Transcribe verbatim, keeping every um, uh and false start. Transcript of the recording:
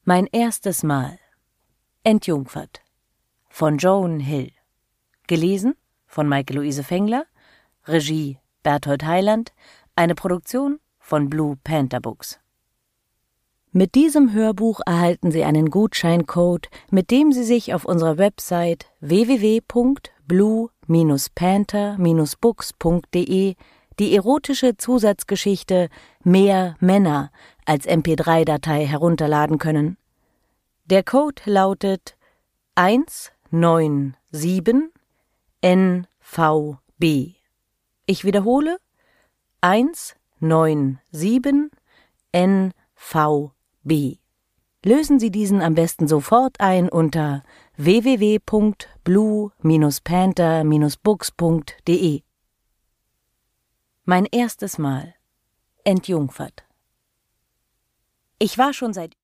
Mein erstes Mal. Entjungfert. Von Joan Hill. Gelesen von Maike-Luise Fengler. Regie Berthold Heiland. Eine Produktion von Blue Panther Books. Mit diesem Hörbuch erhalten Sie einen Gutscheincode, mit dem Sie sich auf unserer Website w w w punkt blue panther books punkt d e die erotische Zusatzgeschichte Mehr Männer als M P drei Datei herunterladen können. Der Code lautet eins neun sieben N V B. Ich wiederhole eins neun sieben N V B. Lösen Sie diesen am besten sofort ein unter w w w punkt blue panther books punkt d e. Mein erstes Mal. Entjungfert. Ich war schon seit